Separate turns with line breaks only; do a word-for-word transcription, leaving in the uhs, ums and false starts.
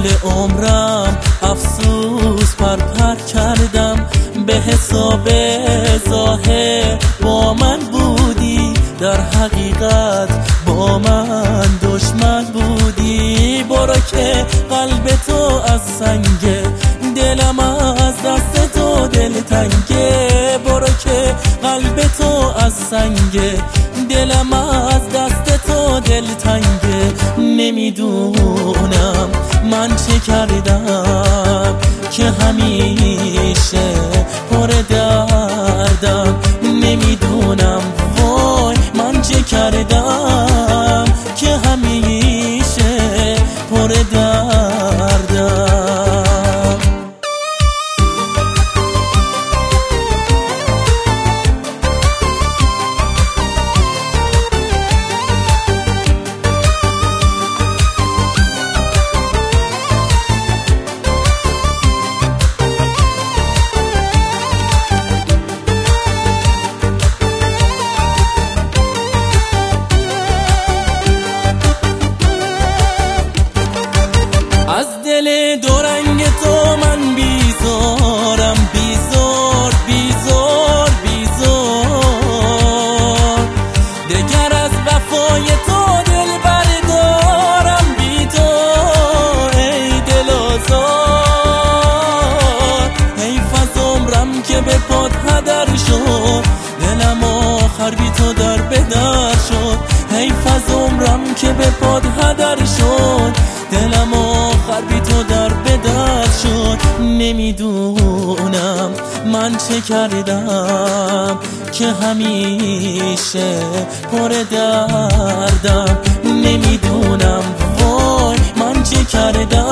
عمرم افسوس پر پر کردم، به حساب ظاهر با من بودی، در حقیقت با من دشمن بودی. برو که قلب تو از سنگه، دلم از دست تو دلتنگه. برو که قلب تو از سنگه، دلم از دست تو دلتنگه. نمیدونم من چه کردم که همیشه پر دردم، نمیدونم وای من چه کردم که همیشه پر دردم. دل دو رنگ تو من بیزارم، بیزار بیزار بیزار. دگر از وفای تو دل بردارم بی تو ای دل آزار. حیف از عمرم که به پات هدر شد، دلم آخر بی تو در بدر شد. حیف از عمرم که به پات هدر شد، دلم آخر بی تو در بدر شد. نمیدونم من چه کردم که همیشه پر دردم، نمیدونم وای من چه کردم